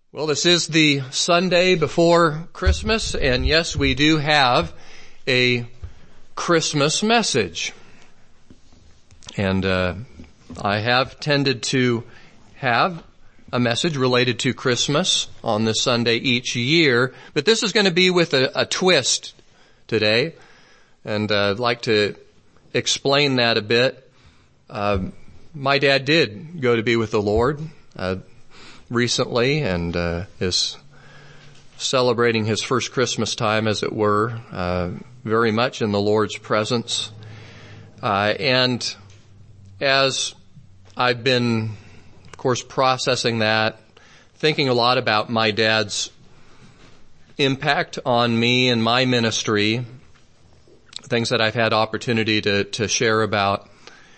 Well, this is the Sunday before Christmas, and yes, we do have a Christmas message. And I have tended to have a message related to Christmas on this Sunday each year, but this is going to be with a twist today, and I'd like to explain that a bit. My dad did go to be with the Lord recently, and is celebrating his first Christmas time, as it were, very much in the Lord's presence. And as I've been, of course, processing that, thinking a lot about my dad's impact on me and my ministry, things that I've had opportunity to share about,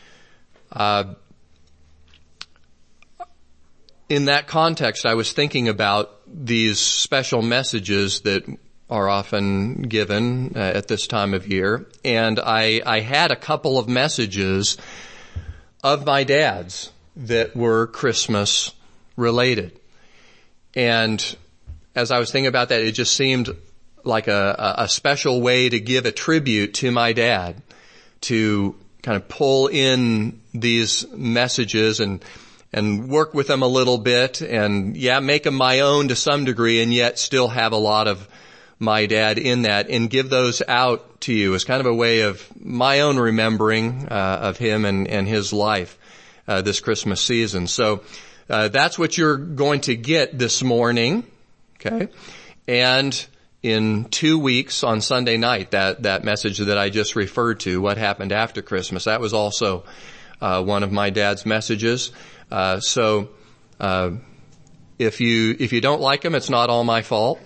in that context, I was thinking about these special messages that are often given at this time of year, and I had a couple of messages of my dad's that were Christmas related. And as I was thinking about that, it just seemed like a special way to give a tribute to my dad, to kind of pull in these messages and work with them a little bit and, make them my own to some degree, and yet still have a lot of my dad in that, and give those out to you as kind of a way of my own remembering of him and his life this Christmas season. So that's what you're going to get this morning, okay? And in 2 weeks on Sunday night, that message that I just referred to, what happened after Christmas, that was also one of my dad's messages. So if you don't like them, it's not all my fault,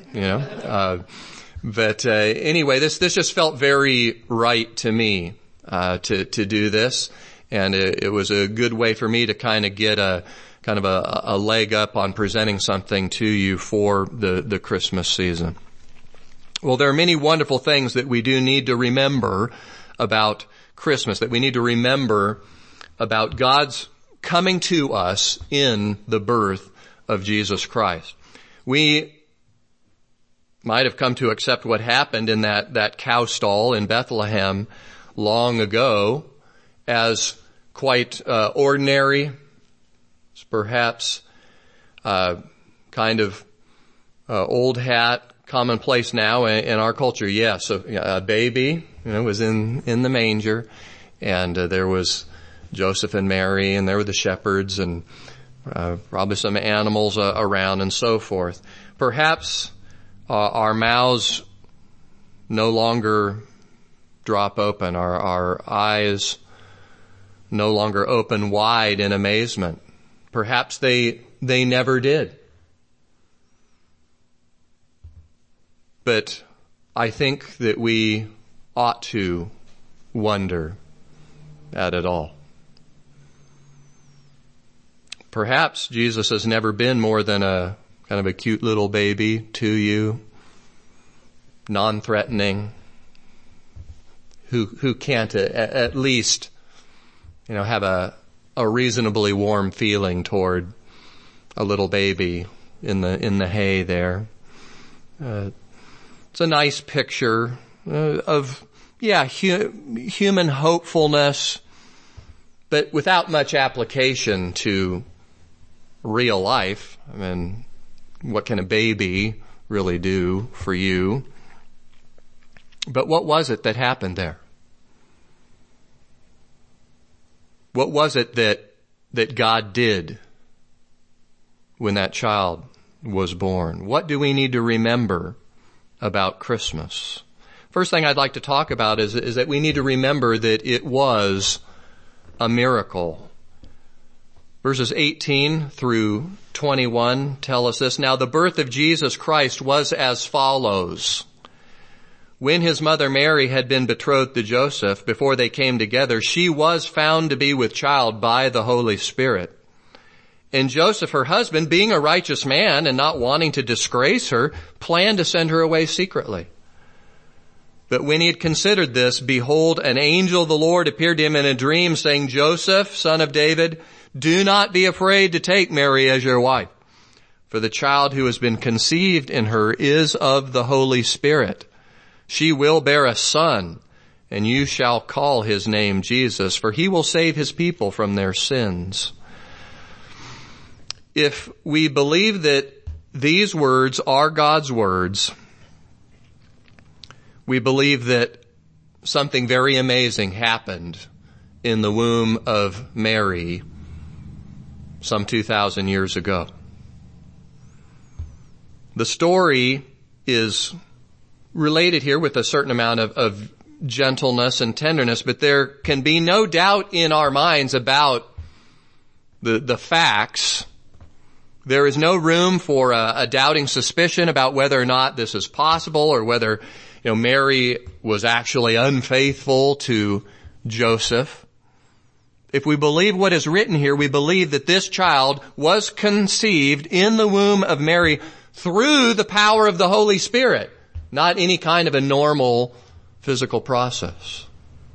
but anyway, this just felt very right to me, to do this. And it was a good way for me to kind of get a leg up on presenting something to you for the Christmas season. Well, there are many wonderful things that we do need to remember about Christmas, that we need to remember about God's coming to us in the birth of Jesus Christ. We might have come to accept what happened in that cow stall in Bethlehem long ago as quite ordinary, perhaps kind of old hat, commonplace now in our culture. Yes, a baby was in the manger, and there was Joseph and Mary, and there were the shepherds, and probably some animals around, and so forth. Perhaps our mouths no longer drop open, our eyes no longer open wide in amazement. Perhaps they never did. But I think that we ought to wonder at it all. Perhaps Jesus has never been more than a kind of a cute little baby to you, non-threatening, who can't at least, have a reasonably warm feeling toward a little baby in the hay there. It's a nice picture of human hopefulness, but without much application to real life. I mean, what can a baby really do for you? But what was it that happened there? What was it that God did when that child was born? What do we need to remember about Christmas? First thing I'd like to talk about is that we need to remember that it was a miracle. Verses 18 through 21 tell us this. Now the birth of Jesus Christ was as follows. When his mother Mary had been betrothed to Joseph, before they came together, she was found to be with child by the Holy Spirit. And Joseph, her husband, being a righteous man and not wanting to disgrace her, planned to send her away secretly. But when he had considered this, behold, an angel of the Lord appeared to him in a dream, saying, Joseph, son of David, do not be afraid to take Mary as your wife, For the child who has been conceived in her is of the Holy Spirit. She will bear a son, and you shall call his name Jesus, for he will save his people from their sins. If we believe that these words are God's words, we believe that something very amazing happened in the womb of Mary some 2,000 years ago. The story is related here with a certain amount of gentleness and tenderness, but there can be no doubt in our minds about the facts. There is no room for a doubting suspicion about whether or not this is possible, or whether, Mary was actually unfaithful to Joseph. If we believe what is written here, we believe that this child was conceived in the womb of Mary through the power of the Holy Spirit, not any kind of a normal physical process.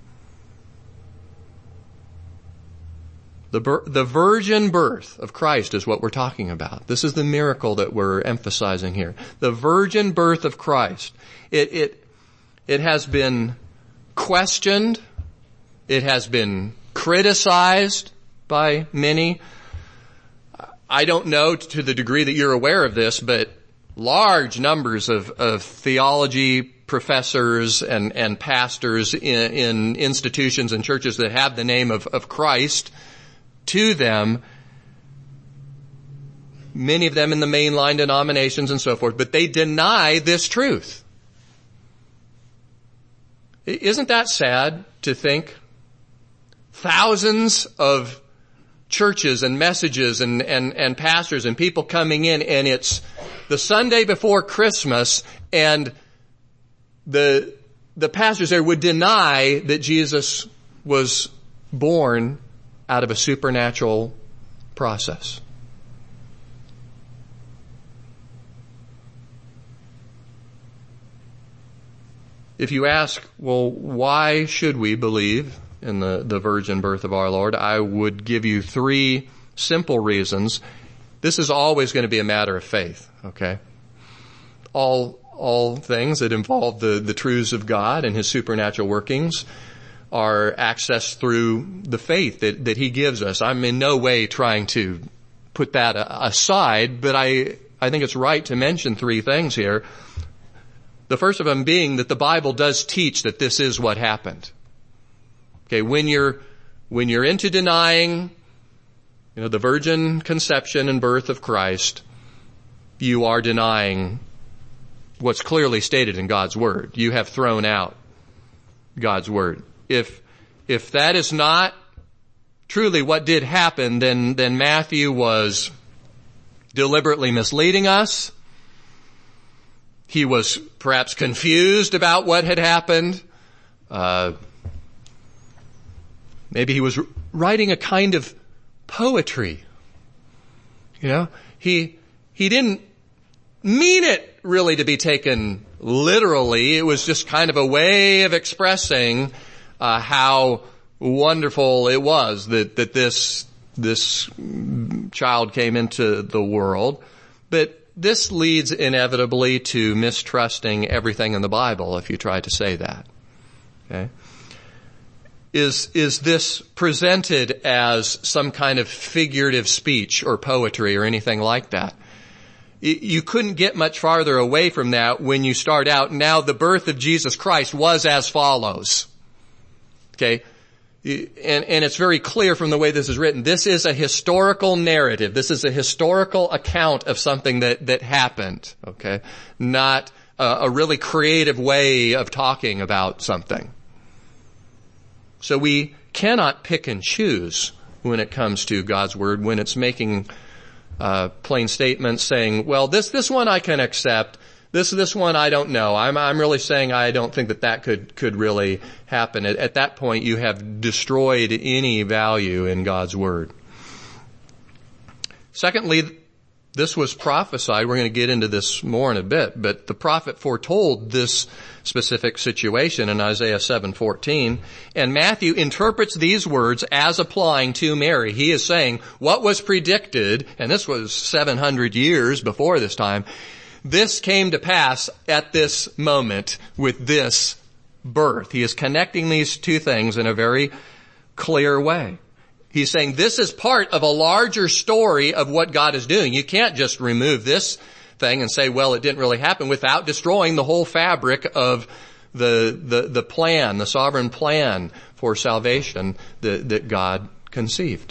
The virgin birth of Christ is what we're talking about. This is the miracle that we're emphasizing here. The virgin birth of Christ. It has been questioned. It has been criticized by many. I don't know to the degree that you're aware of this, but large numbers of theology professors and pastors in institutions and churches that have the name of Christ to them, many of them in the mainline denominations and so forth, but they deny this truth. Isn't that sad to think? Thousands of churches and messages and pastors and people coming in, and it's the Sunday before Christmas, and the pastors there would deny that Jesus was born out of a supernatural process. If you ask, well, why should we believe in the virgin birth of our Lord, I would give you 3 simple reasons. This is always going to be a matter of faith, okay? All things that involve the truths of God and his supernatural workings are accessed through the faith that he gives us. I'm in no way trying to put that aside, but I think it's right to mention 3 things here. The first of them being that the Bible does teach that this is what happened. Okay, when you're into denying, the virgin conception and birth of Christ, you are denying what's clearly stated in God's Word. You have thrown out God's Word. If that is not truly what did happen, then Matthew was deliberately misleading us. He was perhaps confused about what had happened. Maybe he was writing a kind of poetry. He didn't mean it really to be taken literally. It was just kind of a way of expressing how wonderful it was that this child came into the world. But this leads inevitably to mistrusting everything in the Bible if you try to say that. Okay? Is this presented as some kind of figurative speech or poetry or anything like that? You couldn't get much farther away from that when you start out, now the birth of Jesus Christ was as follows. Okay? And it's very clear from the way this is written. This is a historical narrative. This is a historical account of something that happened. Okay? Not a really creative way of talking about something. So we cannot pick and choose when it comes to God's Word, when it's making plain statements saying, well, this one I can accept. This one I don't know. I'm really saying I don't think that could really happen. At that point, you have destroyed any value in God's Word. Secondly, This was prophesied. We're going to get into this more in a bit, but the prophet foretold this specific situation in Isaiah 7:14, and Matthew interprets these words as applying to Mary. He is saying what was predicted, and this was 700 years before this time, this came to pass at this moment with this birth. He is connecting these two things in a very clear way. He's saying this is part of a larger story of what God is doing. You can't just remove this thing and say, well, it didn't really happen, without destroying the whole fabric of the plan, the sovereign plan for salvation that God conceived.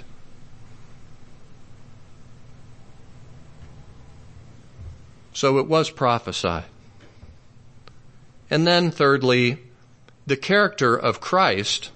So it was prophesied. And then thirdly, the character of Christ,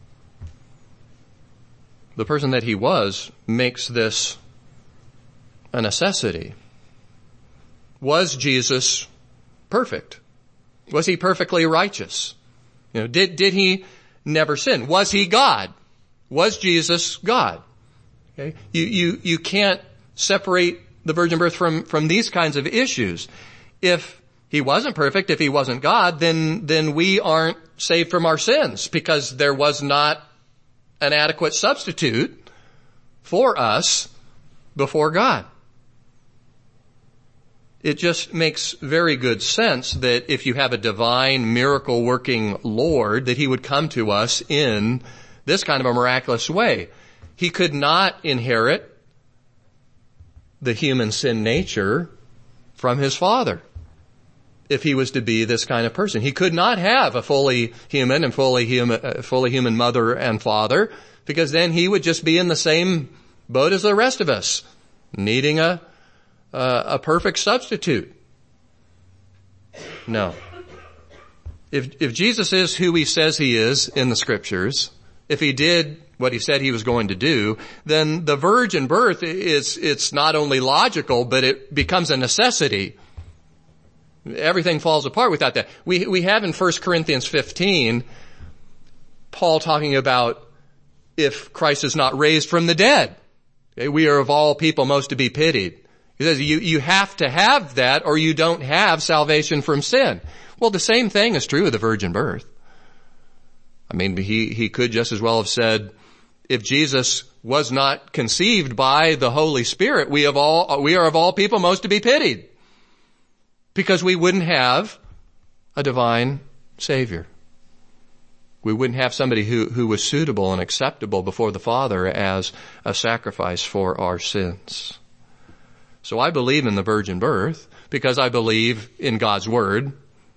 the person that he was, makes this a necessity. Was Jesus perfect? Was he perfectly righteous? Did he never sin? Was he God? Was Jesus God? Okay? You can't separate the virgin birth from these kinds of issues. If he wasn't perfect, if he wasn't God, then we aren't saved from our sins, because there was not an adequate substitute for us before God. It just makes very good sense that if you have a divine, miracle-working Lord, that he would come to us in this kind of a miraculous way. He could not inherit the human sin nature from his Father if he was to be this kind of person. He could not have a fully human mother and father, because then he would just be in the same boat as the rest of us, needing a perfect substitute. No. If Jesus is who he says he is in the Scriptures, if he did what he said he was going to do, then the virgin birth it's not only logical, but it becomes a necessity. Everything falls apart without that. We have in 1 Corinthians 15, Paul talking about if Christ is not raised from the dead. Okay, we are of all people most to be pitied. He says you have to have that, or you don't have salvation from sin. Well, the same thing is true of the virgin birth. I mean, he could just as well have said, if Jesus was not conceived by the Holy Spirit, we are of all people most to be pitied, because we wouldn't have a divine Savior. We wouldn't have somebody who was suitable and acceptable before the Father as a sacrifice for our sins. So I believe in the virgin birth because I believe in God's Word,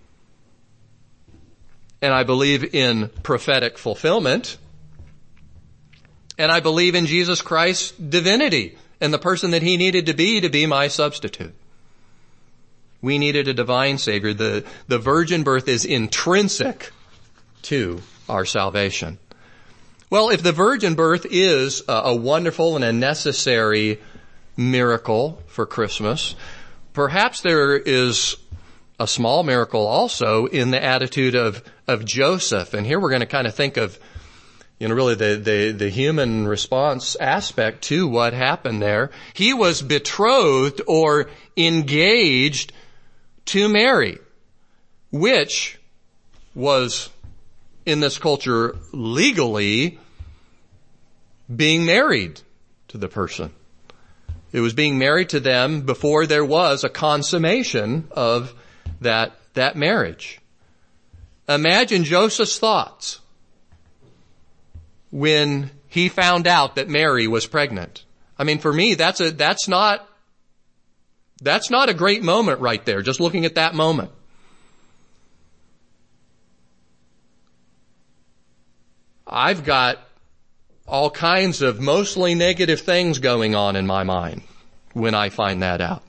and I believe in prophetic fulfillment, and I believe in Jesus Christ's divinity and the person that he needed to be my substitute. We needed a divine Savior. The virgin birth is intrinsic to our salvation. Well, if the virgin birth is a wonderful and a necessary miracle for Christmas, perhaps there is a small miracle also in the attitude of Joseph. And here we're going to kind of think of, really the human response aspect to what happened there. He was betrothed or engaged to Mary, which was in this culture legally being married to the person. It was being married to them before there was a consummation of that marriage. Imagine Joseph's thoughts when he found out that Mary was pregnant. I mean, for me, that's not a great moment right there, just looking at that moment. I've got all kinds of mostly negative things going on in my mind when I find that out.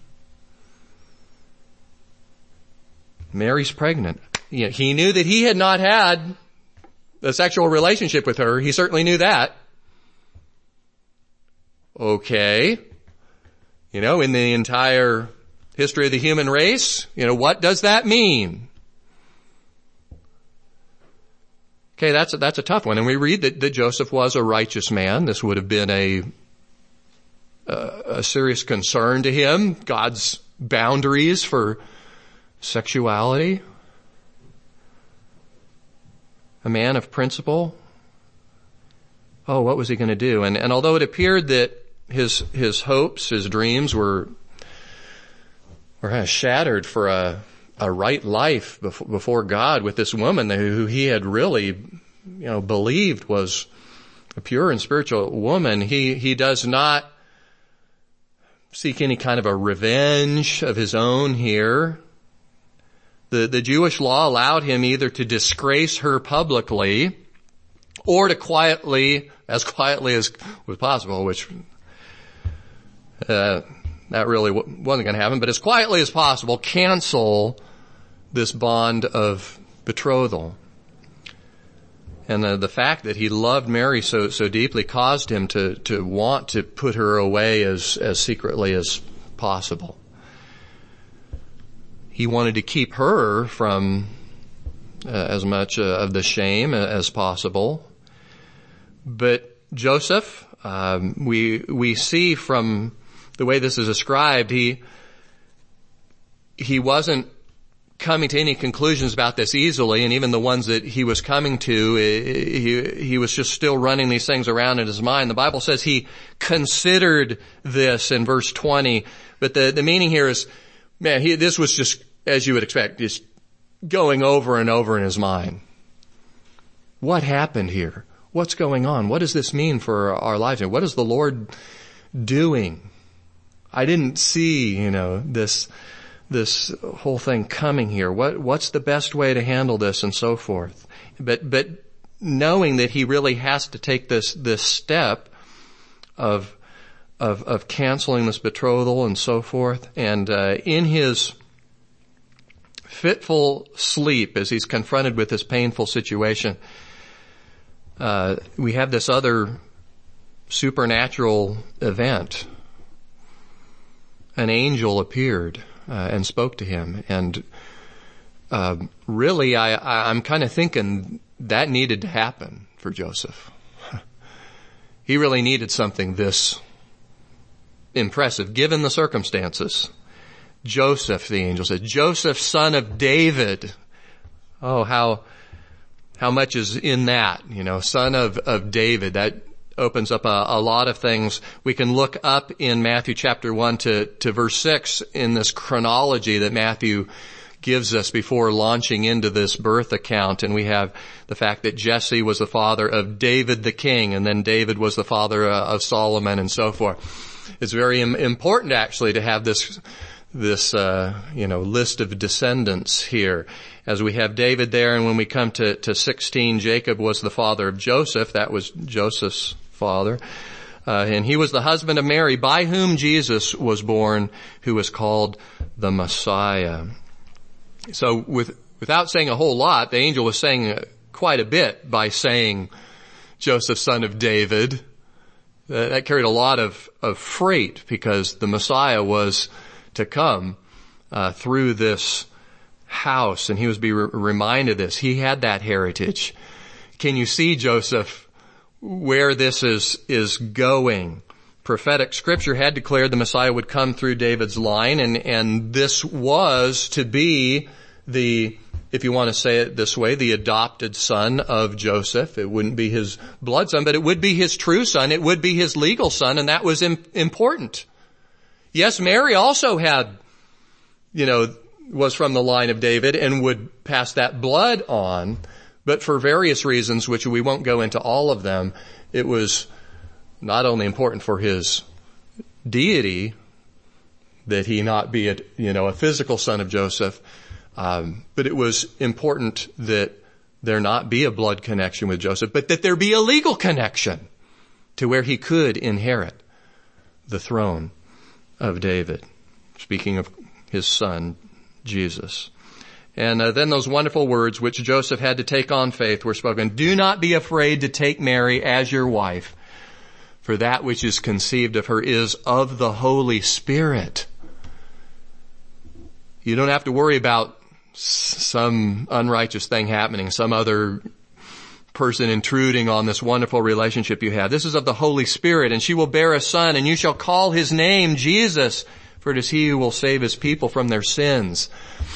Mary's pregnant. He knew that he had not had a sexual relationship with her. He certainly knew that. Okay. In the entire history of the human race, what does that mean? Okay, that's a tough one. And we read that Joseph was a righteous man. This would have been a a serious concern to him, God's boundaries for sexuality. A man of principle. Oh, what was he going to do? And although it appeared that his hopes, his dreams were kind of shattered for a right life before God with this woman who he had really, believed was a pure and spiritual woman, he does not seek any kind of a revenge of his own here. The Jewish law allowed him either to disgrace her publicly or to as quietly as was possible, which that really wasn't going to happen, but as quietly as possible, cancel this bond of betrothal. And the fact that he loved Mary so deeply caused him to want to put her away as secretly as possible. He wanted to keep her from as much of the shame as possible. But Joseph, we see from the way this is described, he wasn't coming to any conclusions about this easily, and even the ones that he was coming to, he was just still running these things around in his mind. The Bible says he considered this in verse 20, but the meaning here is, this was just, as you would expect, just going over and over in his mind. What happened here? What's going on? What does this mean for our lives? What is the Lord doing? I didn't see, this whole thing coming here. What's the best way to handle this and so forth? But knowing that he really has to take this step of canceling this betrothal and so forth. And, in his fitful sleep, as he's confronted with this painful situation, we have this other supernatural event. An angel appeared and spoke to him, and really, I'm kind of thinking that needed to happen for Joseph. He really needed something this impressive, given the circumstances. Joseph, the angel said, Joseph, son of David. Oh, how much is in that, son of David. That opens up a lot of things. We can look up in Matthew chapter 1 to verse 6 in this chronology that Matthew gives us before launching into this birth account. And we have the fact that Jesse was the father of David the king, and then David was the father of Solomon, and so forth. It's very important actually to have this list of descendants here. As we have David there, and when we come to 16, Jacob was the father of Joseph. That was Joseph's father. And he was the husband of Mary, by whom Jesus was born, who was called the Messiah. So without saying a whole lot, the angel was saying quite a bit by saying Joseph, son of David. That carried a lot of freight, because the Messiah was to come through this house, and he was be reminded of this. He had that heritage. Can you see, Joseph, where this is going? Prophetic scripture had declared the Messiah would come through David's line, and this was to be the, if you want to say it this way, the adopted son of Joseph. It wouldn't be his blood son, but it would be his true son. It would be his legal son, and that was important. Yes, Mary also had, was from the line of David and would pass that blood on, but for various reasons, which we won't go into all of them, it was not only important for his deity that he not be a physical son of Joseph, but it was important that there not be a blood connection with Joseph, but that there be a legal connection to where he could inherit the throne of David. Speaking of his son, Jesus. And then those wonderful words which Joseph had to take on faith were spoken. Do not be afraid to take Mary as your wife, for that which is conceived of her is of the Holy Spirit. You don't have to worry about some unrighteous thing happening, some other person intruding on this wonderful relationship you have. This is of the Holy Spirit, and she will bear a son, and you shall call his name Jesus, for it is he who will save his people from their sins.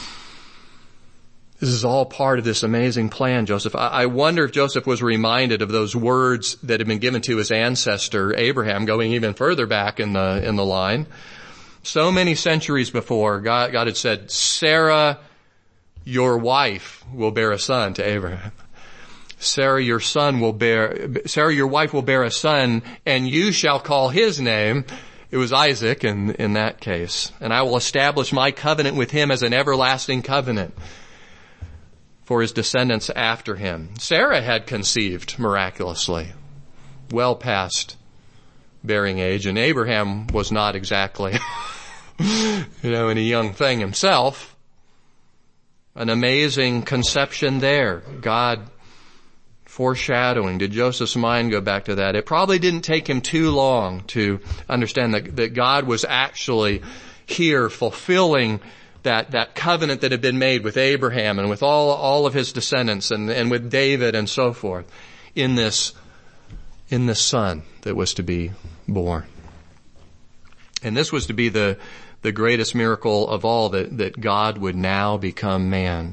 This is all part of this amazing plan, Joseph. I wonder if Joseph was reminded of those words that had been given to his ancestor, Abraham, going even further back in the line. So many centuries before, God had said, Sarah, your wife, will bear a son to Abraham. Sarah, your wife will bear a son, and you shall call his name. It was Isaac in that case. And I will establish my covenant with him as an everlasting covenant for his descendants after him. Sarah had conceived miraculously, well past bearing age, and Abraham was not exactly, any young thing himself. An amazing conception there. God foreshadowing. Did Joseph's mind go back to that? It probably didn't take him too long to understand that God was actually here fulfilling that covenant that had been made with Abraham and with all of his descendants and with David and so forth in this son that was to be born. And this was to be the greatest miracle of all, that God would now become man.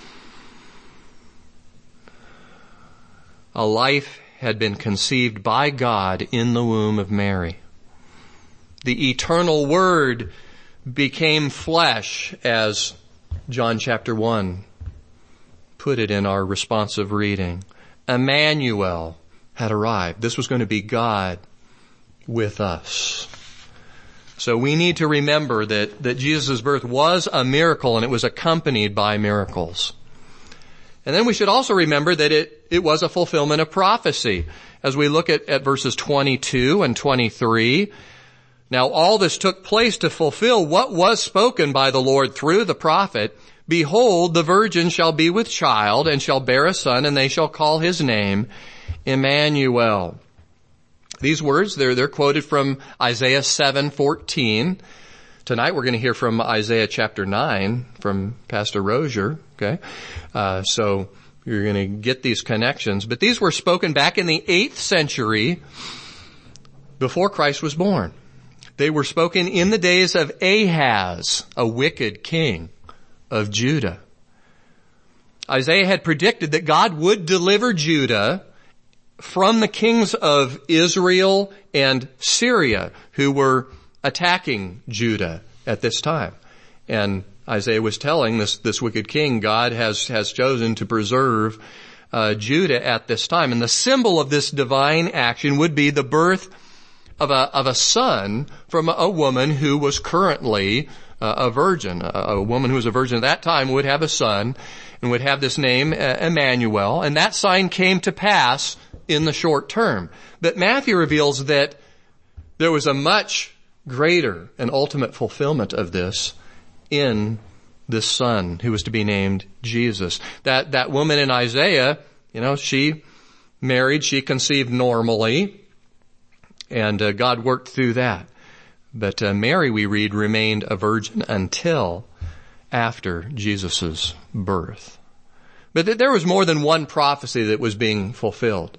A life had been conceived by God in the womb of Mary. The eternal Word became flesh, as John chapter 1 put it in our responsive reading. Emmanuel had arrived. This was going to be God with us. So we need to remember that Jesus' birth was a miracle, and it was accompanied by miracles. And then we should also remember that it was a fulfillment of prophecy. As we look at verses 22 and 23, now all this took place to fulfill what was spoken by the Lord through the prophet. Behold, the virgin shall be with child and shall bear a son, and they shall call his name Emmanuel. These words, they're quoted from Isaiah 7:14. Tonight we're going to hear from Isaiah chapter 9 from Pastor Rozier. Okay. So you're going to get these connections. But these were spoken back in the 8th century before Christ was born. They were spoken in the days of Ahaz, a wicked king of Judah. Isaiah had predicted that God would deliver Judah from the kings of Israel and Syria, who were attacking Judah at this time. And Isaiah was telling this wicked king, God has chosen to preserve Judah at this time. And the symbol of this divine action would be the birth of a son from a woman who was currently a virgin. A woman who was a virgin at that time would have a son and would have this name Emmanuel. And that sign came to pass in the short term. But Matthew reveals that there was a much greater and ultimate fulfillment of this in this son who was to be named Jesus. That woman in Isaiah, she married, she conceived normally, and God worked through that. But Mary, we read, remained a virgin until after Jesus' birth. But there was more than one prophecy that was being fulfilled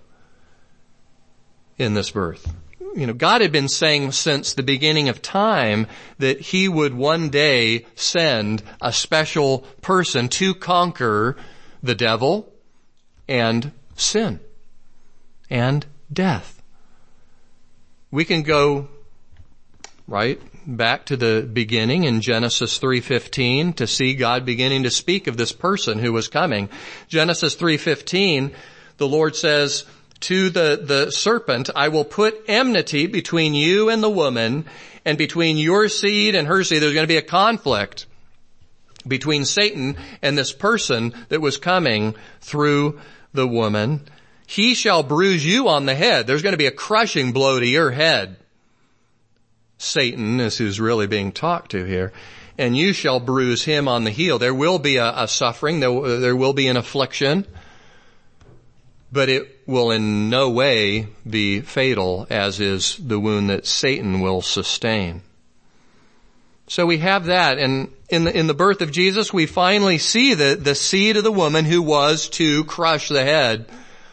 in this birth. God had been saying since the beginning of time that he would one day send a special person to conquer the devil and sin and death. We can go right back to the beginning in Genesis 3:15 to see God beginning to speak of this person who was coming. Genesis 3:15, the Lord says to the serpent, I will put enmity between you and the woman, and between your seed and her seed. There's going to be a conflict between Satan and this person that was coming through the woman. He shall bruise you on the head. There's going to be a crushing blow to your head. Satan is who's really being talked to here. And you shall bruise him on the heel. There will be a suffering. There will be an affliction. But it will in no way be fatal, as is the wound that Satan will sustain. So we have that. And in the birth of Jesus, we finally see the seed of the woman who was to crush the head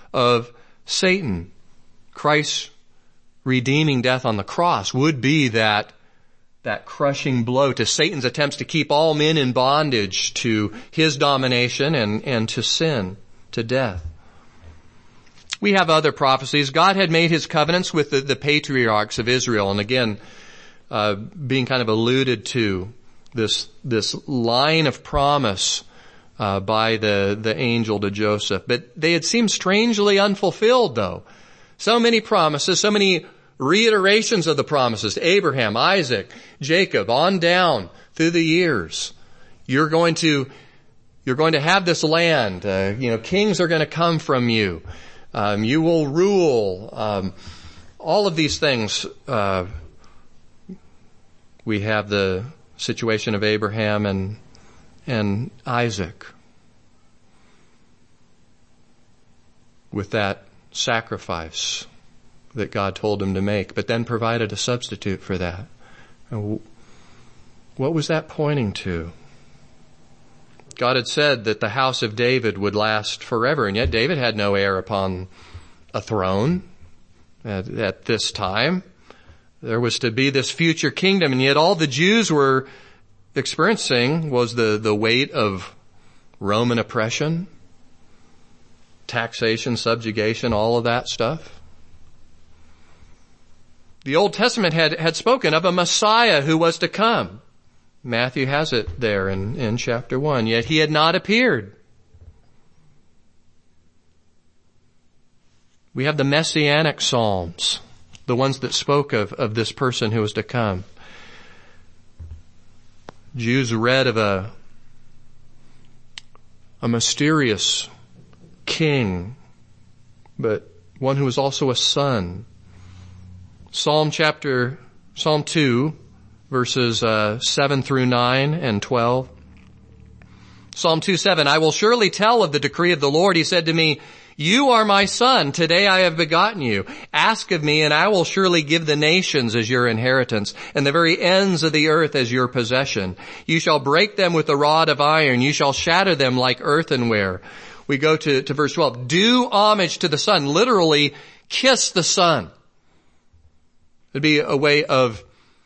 of Satan. Christ's redeeming death on the cross would be that crushing blow to Satan's attempts to keep all men in bondage to his domination and to sin, to death. We have other prophecies. God had made his covenants with the patriarchs of Israel, and again, being kind of alluded to, this line of promise by the angel to Joseph. But they had seemed strangely unfulfilled, though. So many promises, so many reiterations of the promises to Abraham, Isaac, Jacob, on down through the years. You're going to have this land. Kings are going to come from you. You will rule. All of these things. We have the situation of Abraham and Isaac with that sacrifice that God told him to make, but then provided a substitute for that. And what was that pointing to? God had said that the house of David would last forever, and yet David had no heir upon a throne at this time. There was to be this future kingdom, and yet all the Jews were experiencing was the weight of Roman oppression, taxation, subjugation, all of that stuff. The Old Testament had spoken of a Messiah who was to come. Matthew has it there in chapter 1, yet he had not appeared. We have the Messianic Psalms, the ones that spoke of this person who was to come. Jews read of a mysterious king, but one who was also a son. Psalm 2, verses 7 through 9 and 12. Psalm 2:7, I will surely tell of the decree of the Lord. He said to me, you are my son. Today I have begotten you. Ask of me, and I will surely give the nations as your inheritance, and the very ends of the earth as your possession. You shall break them with a rod of iron. You shall shatter them like earthenware. We go to verse 12. Do homage to the Son. Literally, kiss the Son. It'd be a way of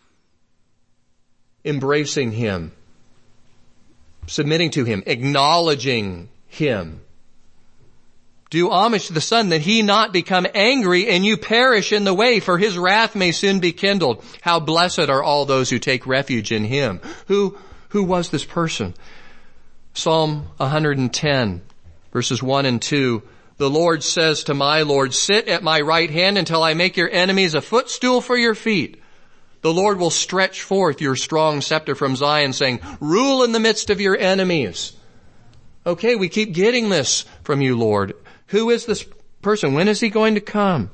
embracing him, submitting to him, acknowledging him. Do homage to the Son, that he not become angry and you perish in the way, for his wrath may soon be kindled. How blessed are all those who take refuge in him. Who was this person? Psalm 110, verses 1 and 2. The Lord says to my Lord, sit at my right hand until I make your enemies a footstool for your feet. The Lord will stretch forth your strong scepter from Zion, saying, rule in the midst of your enemies. Okay, we keep getting this from you, Lord. Who is this person? When is he going to come?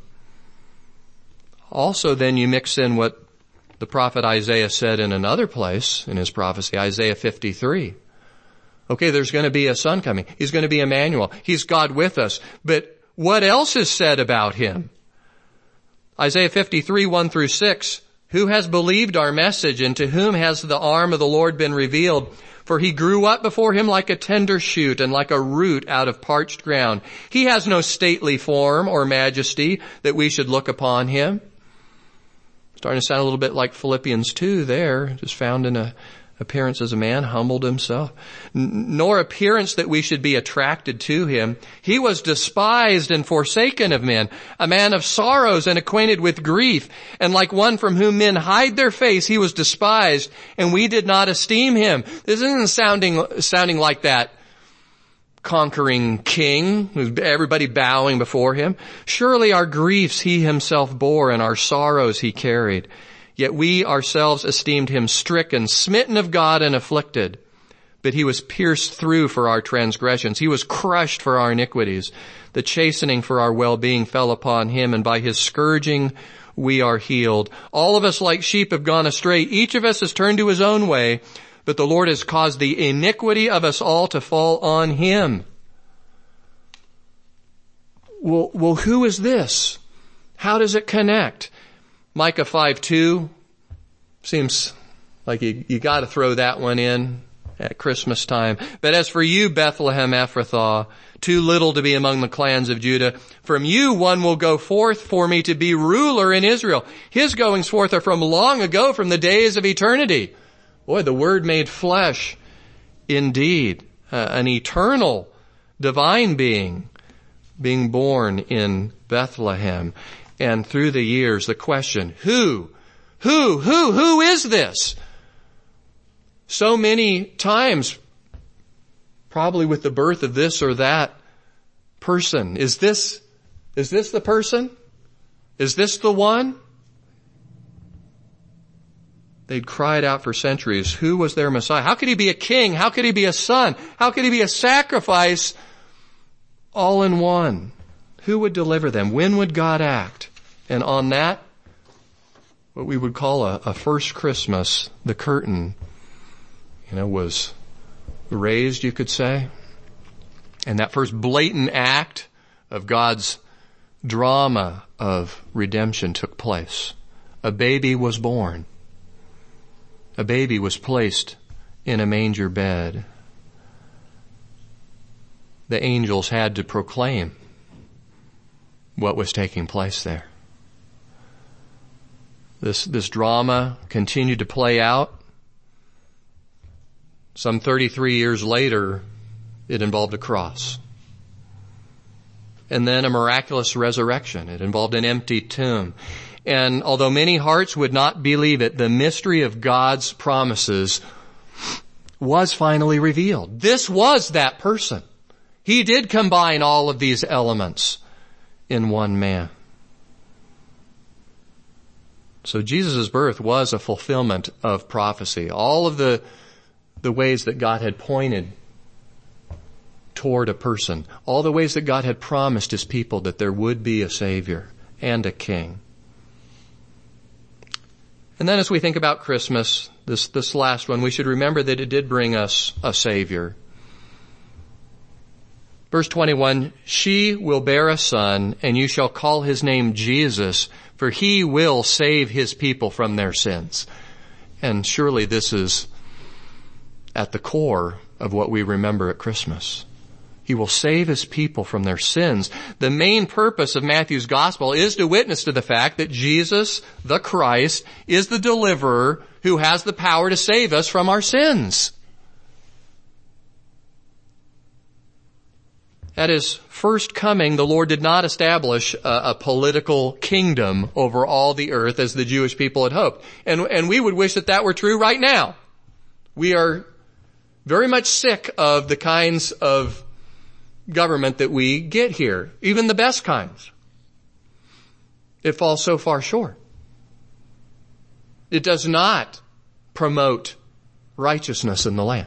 Also, then you mix in what the prophet Isaiah said in another place in his prophecy, Isaiah 53. Okay, there's going to be a son coming. He's going to be Emmanuel. He's God with us. But what else is said about him? Isaiah 53, 1 through 6. Who has believed our message, and to whom has the arm of the Lord been revealed? For he grew up before him like a tender shoot and like a root out of parched ground. He has no stately form or majesty that we should look upon him. Starting to sound a little bit like Philippians 2 there, just found in a appearance as a man, humbled himself. Nor appearance that we should be attracted to him. He was despised and forsaken of men, a man of sorrows and acquainted with grief. And like one from whom men hide their face, he was despised, and we did not esteem him. This isn't sounding like that conquering king, everybody bowing before him. Surely our griefs he himself bore, and our sorrows he carried. Yet we ourselves esteemed him stricken, smitten of God, and afflicted. But he was pierced through for our transgressions. He was crushed for our iniquities. The chastening for our well-being fell upon him, and by his scourging we are healed. All of us like sheep have gone astray. Each of us has turned to his own way, but the Lord has caused the iniquity of us all to fall on him. Well, who is this? How does it connect? Micah 5:2 seems like you got to throw that one in at Christmas time. But as for you, Bethlehem Ephrathah, too little to be among the clans of Judah, from you one will go forth for me to be ruler in Israel. His goings forth are from long ago, from the days of eternity. Boy, the Word made flesh, indeed, an eternal divine being born in Bethlehem. And through the years, the question, who is this? So many times, probably with the birth of this or that person. Is this the person? Is this the one? They'd cried out for centuries, who was their Messiah? How could he be a king? How could he be a son? How could he be a sacrifice all in one? Who would deliver them? When would God act? And on that, what we would call a first Christmas, the curtain, was raised, you could say. And that first blatant act of God's drama of redemption took place. A baby was born. A baby was placed in a manger bed. The angels had to proclaim what was taking place there. This drama continued to play out. Some 33 years later, it involved a cross. And then a miraculous resurrection. It involved an empty tomb. And although many hearts would not believe it, the mystery of God's promises was finally revealed. This was that person. He did combine all of these elements in one man. So Jesus' birth was a fulfillment of prophecy. All of the ways that God had pointed toward a person. All the ways that God had promised his people that there would be a Savior and a King. And then as we think about Christmas, this last one, we should remember that it did bring us a Savior. Verse 21, she will bear a son, and you shall call his name Jesus, for he will save his people from their sins. And surely this is at the core of what we remember at Christmas. He will save his people from their sins. The main purpose of Matthew's gospel is to witness to the fact that Jesus, the Christ, is the deliverer who has the power to save us from our sins. At his first coming, the Lord did not establish a political kingdom over all the earth as the Jewish people had hoped. And we would wish that were true right now. We are very much sick of the kinds of government that we get here, even the best kinds. It falls so far short. It does not promote righteousness in the land.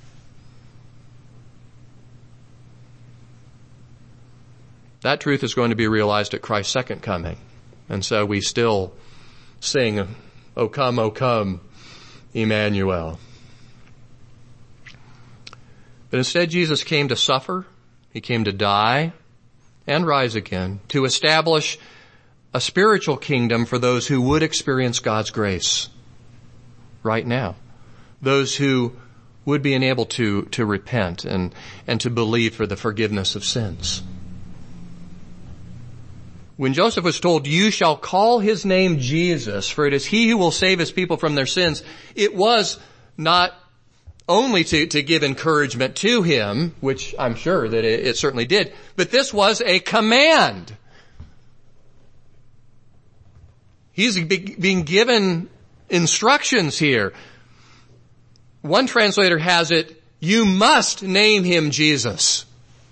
That truth is going to be realized at Christ's second coming. And so we still sing, O come, Emmanuel. But instead, Jesus came to suffer. He came to die and rise again to establish a spiritual kingdom for those who would experience God's grace right now. Those who would be enabled to repent and to believe for the forgiveness of sins. When Joseph was told, you shall call his name Jesus, for it is he who will save his people from their sins, it was not only to give encouragement to him, which I'm sure that it certainly did, but this was a command. He's being given instructions here. One translator has it, you must name him Jesus.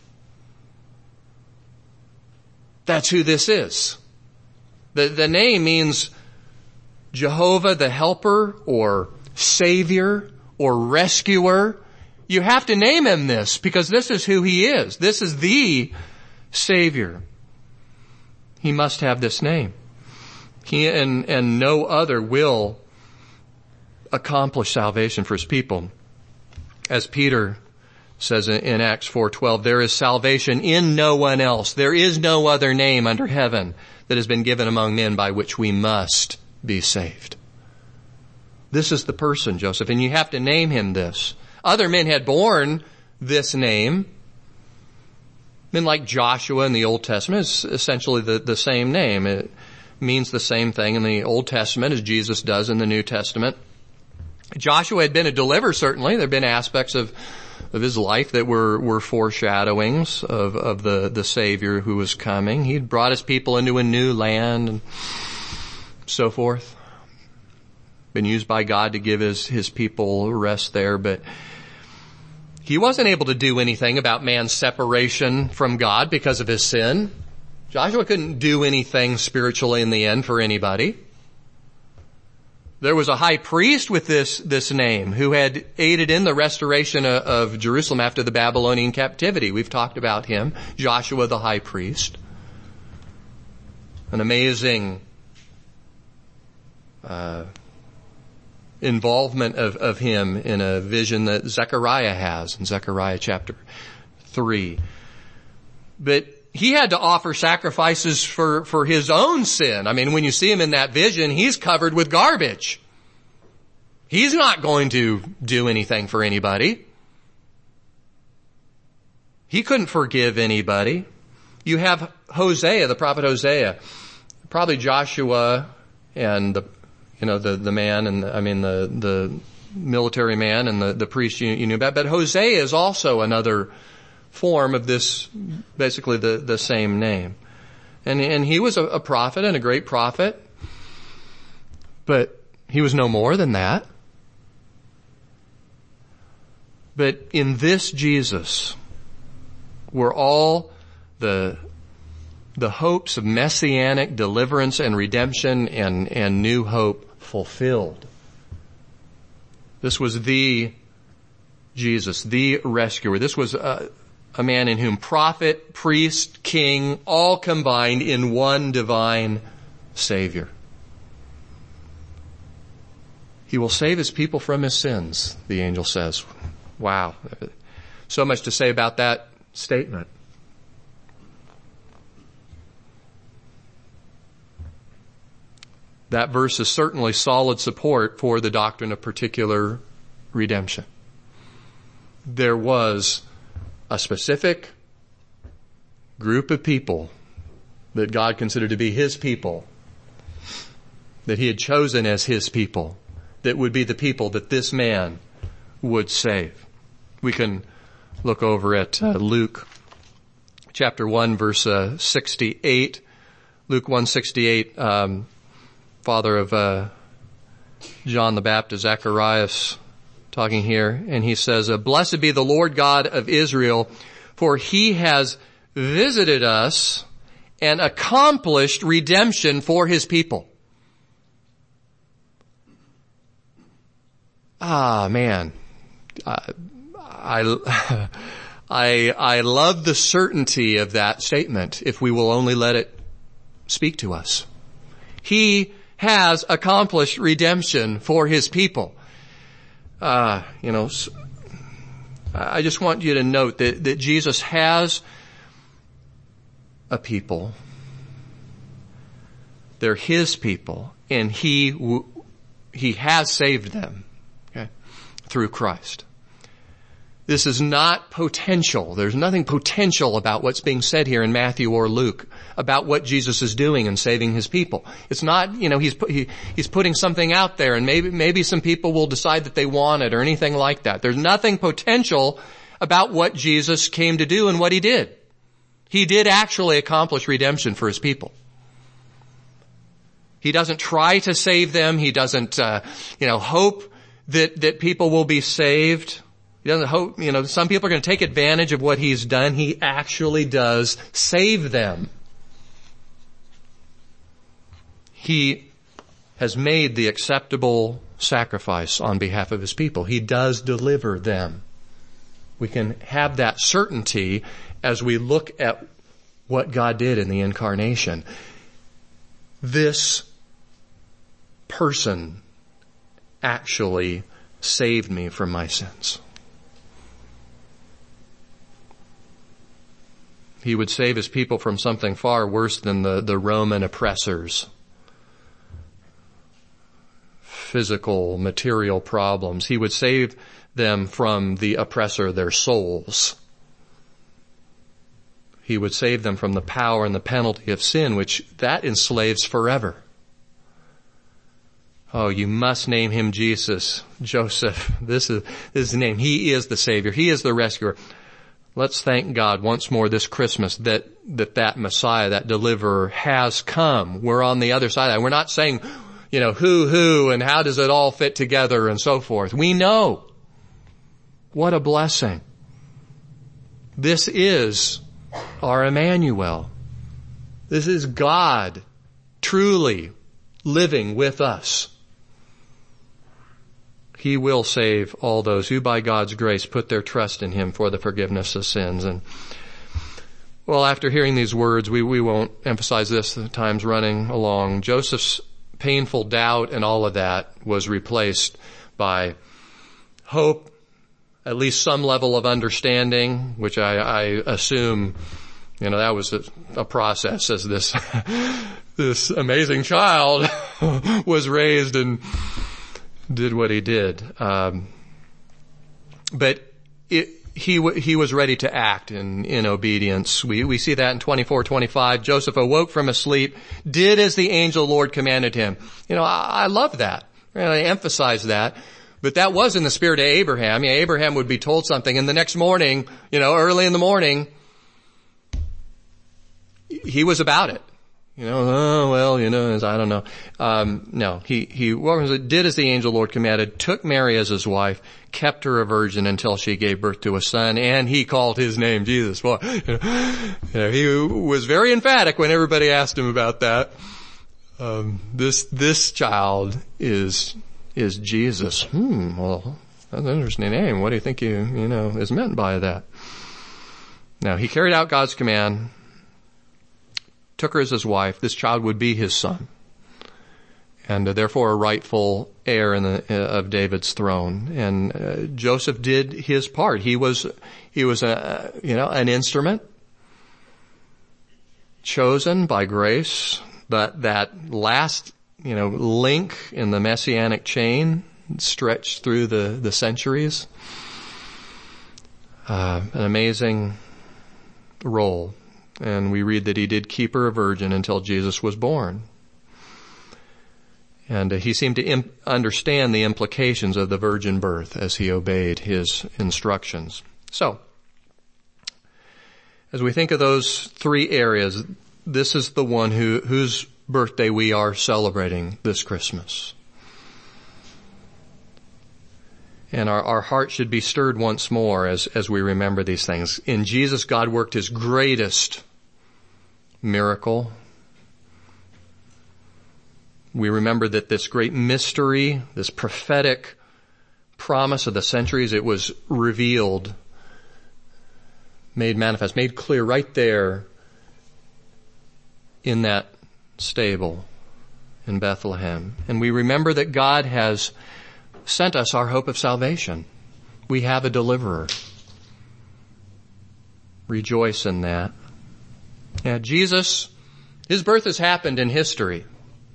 That's who this is. The name means Jehovah the Helper or Savior or Rescuer. You have to name him this because this is who he is. This is the Savior. He must have this name. He and no other will accomplish salvation for his people. As Peter says in Acts 4:12, there is salvation in no one else. There is no other name under heaven that has been given among men by which we must be saved. This is the person, Joseph, and you have to name him this. Other men had borne this name. Men like Joshua in the Old Testament is essentially the same name. It means the same thing in the Old Testament as Jesus does in the New Testament. Joshua had been a deliverer, certainly. There had been aspects of his life that were foreshadowings of the Savior who was coming. He'd brought his people into a new land and so forth. Been used by God to give his people rest there, but he wasn't able to do anything about man's separation from God because of his sin. Joshua couldn't do anything spiritually in the end for anybody. There was a high priest with this name who had aided in the restoration of Jerusalem after the Babylonian captivity. We've talked about him, Joshua the high priest. An amazing involvement of him in a vision that Zechariah has in Zechariah chapter 3. But he had to offer sacrifices for his own sin. I mean, when you see him in that vision, he's covered with garbage. He's not going to do anything for anybody. He couldn't forgive anybody. You have Hosea, the prophet Hosea, probably Joshua and the man and the military man and the priest you knew about. But Hosea is also another form of this, basically the same name. And he was a prophet and a great prophet, but he was no more than that. But in this Jesus were all the hopes of messianic deliverance and redemption and new hope fulfilled. This was the Jesus, the rescuer. This was a man in whom prophet, priest, king, all combined in one divine Savior. He will save his people from his sins, the angel says. Wow. So much to say about that statement. That verse is certainly solid support for the doctrine of particular redemption. There was a specific group of people that God considered to be his people, that he had chosen as his people, that would be the people that this man would save. We can look over at Luke chapter 1 verse 68. Luke 1:68, father of John the Baptist, Zacharias, talking here, and he says, "Blessed be the Lord God of Israel, for he has visited us and accomplished redemption for his people." Ah, man. I love the certainty of that statement if we will only let it speak to us. He has accomplished redemption for his people. I just want you to note that Jesus has a people. They're his people, and he has saved them, okay, through Christ. This is not potential. There's nothing potential about what's being said here in Matthew or Luke about what Jesus is doing in saving his people. It's not, he's putting something out there, and maybe some people will decide that they want it or anything like that. There's nothing potential about what Jesus came to do and what he did. He did actually accomplish redemption for his people. He doesn't try to save them. He doesn't, hope that people will be saved. He doesn't hope, some people are going to take advantage of what he's done. He actually does save them. He has made the acceptable sacrifice on behalf of his people. He does deliver them. We can have that certainty as we look at what God did in the incarnation. This person actually saved me from my sins. He would save his people from something far worse than the Roman oppressors. physical, material problems. He would save them from the oppressor, their souls. He would save them from the power and the penalty of sin, which that enslaves forever. Oh, you must name him Jesus. Joseph, this is his name. He is the Savior. He is the rescuer. Let's thank God once more this Christmas that Messiah, that deliverer has come. We're on the other side of that. We're not saying, who and how does it all fit together and so forth. We know. What a blessing. This is our Emmanuel. This is God truly living with us. He will save all those who by God's grace put their trust in him for the forgiveness of sins. And well, after hearing these words, we won't emphasize this, the time's running along. Joseph's painful doubt and all of that was replaced by hope, at least some level of understanding, which I assume, that was a process as this amazing child was raised and did what he did. But he was ready to act in obedience. We see that in 24:25. Joseph awoke from his sleep, did as the angel Lord commanded him. I love that. I emphasize that. But that was in the spirit of Abraham. Abraham would be told something, and the next morning, early in the morning, he was about it. I don't know. No, he did as the angel Lord commanded, took Mary as his wife, kept her a virgin until she gave birth to a son, and he called his name Jesus. Well, he was very emphatic when everybody asked him about that. This child is Jesus. Well, that's an interesting name. What do you think is meant by that? Now, he carried out God's command, took her as his wife. This child would be his son, and therefore a rightful heir of David's throne. And Joseph did his part. He was an instrument chosen by grace, but that last link in the messianic chain stretched through the centuries. An amazing role. And we read that he did keep her a virgin until Jesus was born. And he seemed to understand the implications of the virgin birth as he obeyed his instructions. So, as we think of those three areas, this is the one whose birthday we are celebrating this Christmas. And our heart should be stirred once more as we remember these things. In Jesus, God worked his greatest miracle. We remember that this great mystery, this prophetic promise of the centuries, it was revealed, made manifest, made clear right there in that stable in Bethlehem. And we remember that God has sent us our hope of salvation. We have a deliverer. Rejoice in that. Now, Jesus, his birth has happened in history.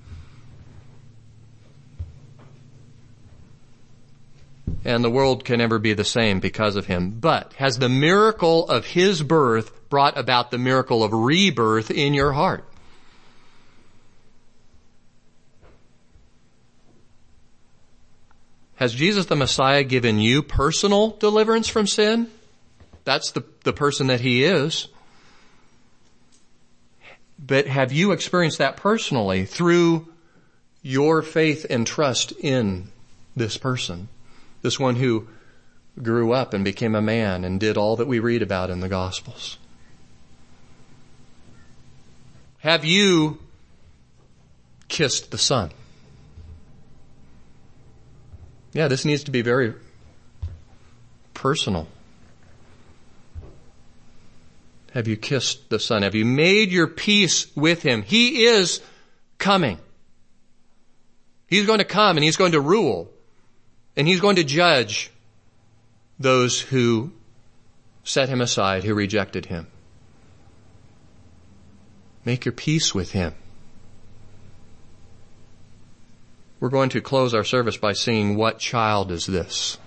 And the world can never be the same because of him. But has the miracle of his birth brought about the miracle of rebirth in your heart? Has Jesus the Messiah given you personal deliverance from sin? That's the person that he is. But have you experienced that personally through your faith and trust in this person? This one who grew up and became a man and did all that we read about in the Gospels. Have you kissed the Son? Yeah, this needs to be very personal. Have you kissed the Son? Have you made your peace with him? He is coming. He's going to come and he's going to rule. And he's going to judge those who set him aside, who rejected him. Make your peace with him. We're going to close our service by singing, "What Child Is This?"